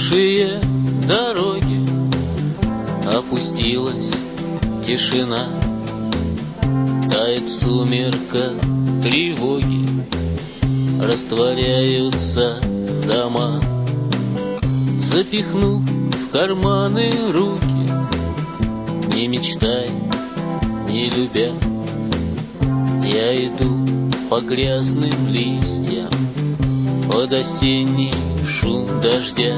пожелтевшие дороги опустилась тишина, тает в сумерках тревоги, растворяются дома. Запихнув в карманы руки, не мечтай, не любя, я иду по грязным листьям под осенний шум дождя.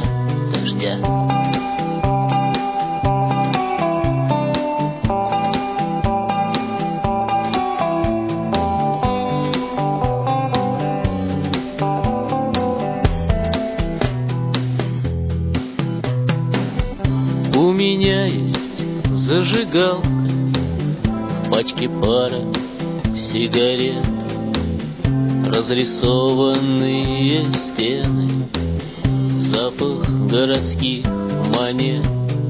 У меня есть зажигалка, в пачке пара сигарет, разрисованные стены, запах городских монет,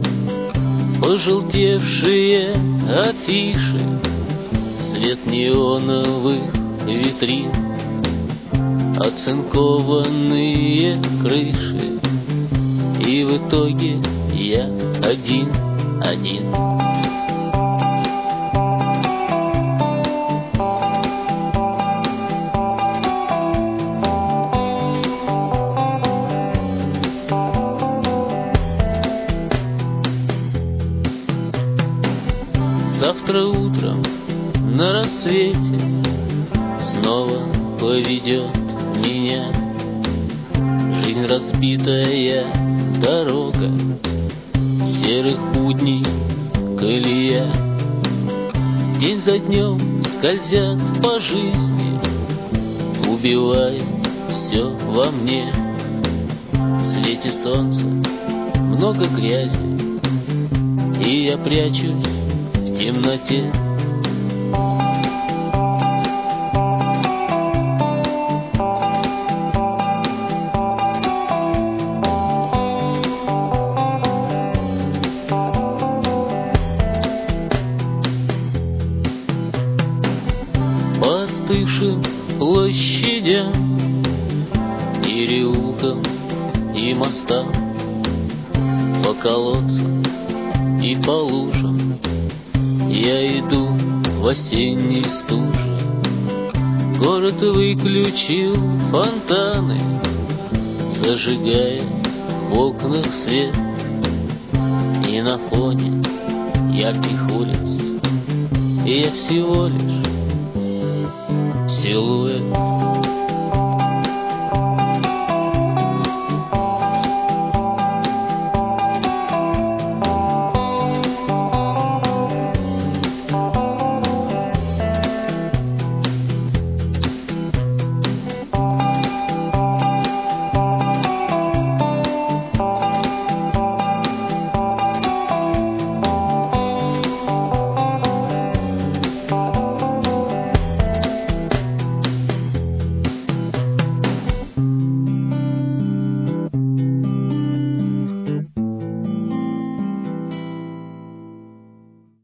пожелтевшие афиши, свет неоновых витрин, оцинкованные крыши, и в итоге я один. Завтра утром на рассвете снова поведет меня жизнь, разбитая дорога, серых будней колея. День за днем скользят по жизни, убивая все во мне. В свете солнца много грязи, и я прячусь в темноте. По остывшим площадям и переулкам, и мостам, по колодцам и по лужам я иду в осенней стуже. Город выключил фонтаны, зажигая в окнах свет, и на фоне ярких улиц, и я всего лишь силуэт.